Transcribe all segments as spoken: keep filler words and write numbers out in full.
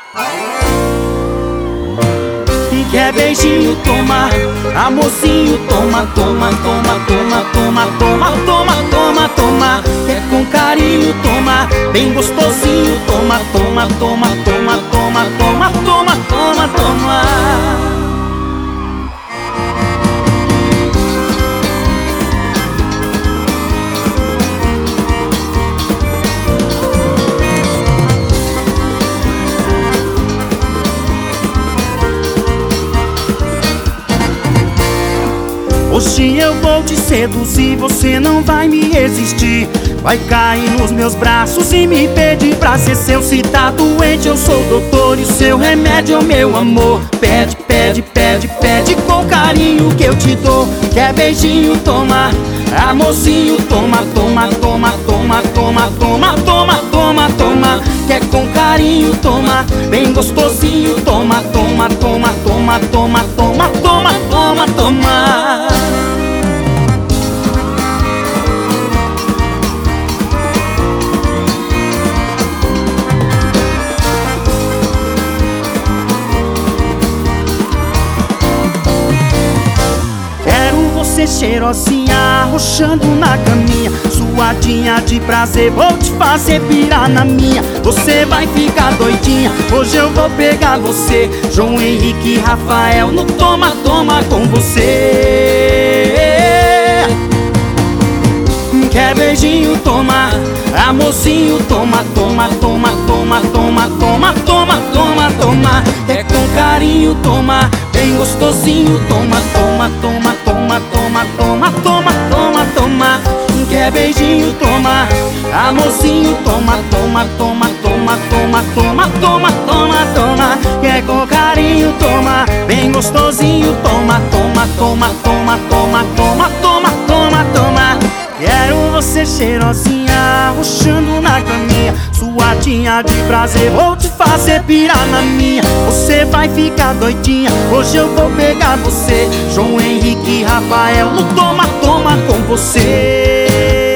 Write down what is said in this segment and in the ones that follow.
Quer beijinho, toma, amorzinho, toma, toma, toma, toma, toma, toma, toma, toma, toma. Quer com carinho, toma, bem gostosinho, toma, toma, toma, toma, toma, toma, toma, toma, toma. Hoje eu vou te seduzir, você não vai me resistir. Vai cair nos meus braços e me pedir pra ser seu. Se tá doente eu sou o doutor e o seu remédio é o meu amor. Pede, pede, pede, pede com carinho que eu te dou. Quer beijinho, toma, amorzinho, toma, toma, toma, toma, toma, toma, toma, toma, toma. Quer com carinho, toma, bem gostosinho, toma, toma, toma, toma, toma, toma, toma, toma, toma. Você cheirosinha, arrochando na caminha, suadinha de prazer, vou te fazer pirar na minha. Você vai ficar doidinha, hoje eu vou pegar você. João Henrique e Rafael no toma, toma com você. Quer beijinho, toma, amorzinho, toma, toma, toma, toma, toma, toma, toma, toma, toma. Quer com carinho, toma, bem gostosinho, toma, toma, toma, toma, toma, toma, toma, toma, toma. Quer beijinho, toma, amorzinho, toma, toma, toma, toma, toma, toma, toma, toma, toma. Quer com carinho, toma, bem gostosinho, toma, toma, toma, toma, toma, toma, toma, toma, toma. Quero você cheirosinha, arrochando na caminha, suadinha de prazer, vou te fazer pirar na minha. Você vai ficar doidinha, hoje eu vou pegar você. João Henrique e Rafael no toma, toma com você.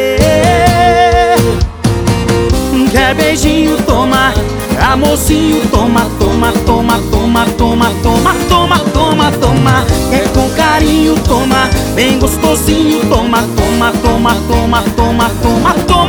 Quer beijinho, toma, amorzinho, toma, toma, toma, toma, toma, toma, toma, toma, toma. Quer com carinho, toma, bem gostosinho, toma, toma, toma, toma, toma, toma, toma.